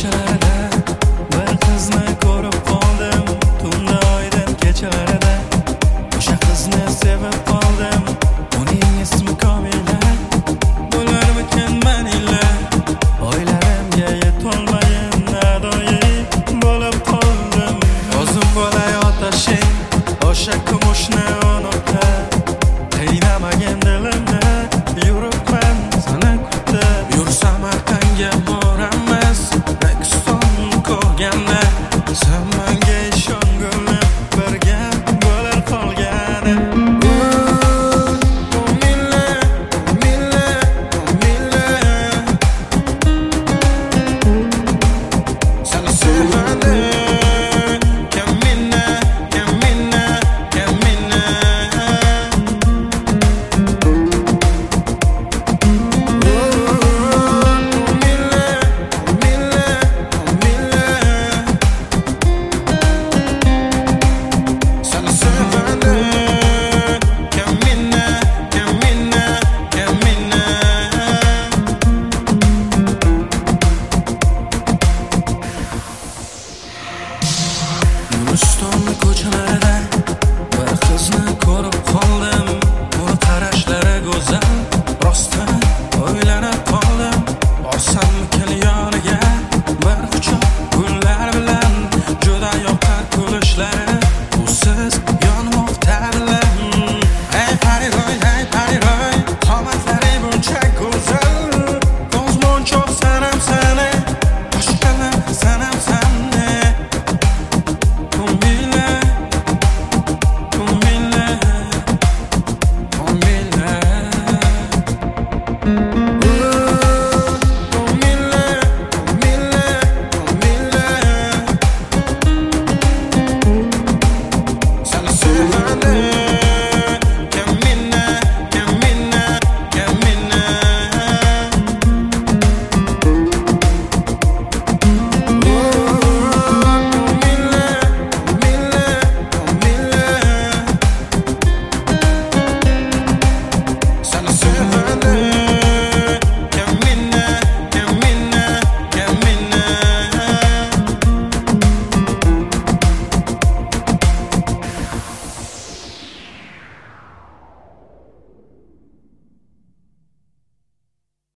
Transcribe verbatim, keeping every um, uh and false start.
ko'chalarida bir qizni ko'rib qoldim. Tunda oydin kechalarida o'sha qizni sevib qoldim. Uning ismi Komila. Bo'larmikin manila, o'ylarimga yetolmayin adoyi bo'lib qoldim. O'zim bo'lay otashing, o'sha kumushni unutdi. Qiynamagin dilimni, yuribman seni kutib. Yursam arqanga boramiz, Registon ko'rganda. Sen menga ishongulib, birga bo'lar qolgani. Komila, Komila, Komila, seni sevaman. Kamina, Kamina, Kamina. Guliston ko'chalarida bir qizni ko'rib qoldim. Uni qarashlari go'zal, rostdan o'ylanib qoldim. Borsammikin yoniga bir quchoq gullar bilan, juda yoqar kulishlari, usiz yonmoqda bilan. Hey pariroy, hey pariroy, qomatlari buncha go'zal. Ko'zmonchoq sanam sani, boshqalar sanam sani. Komila, Komila, Komila. Komila, Komila, Komila. Seni sevaman. Kamina, Kamina, Kamina. Komila, Komila, Komila. Seni sevaman.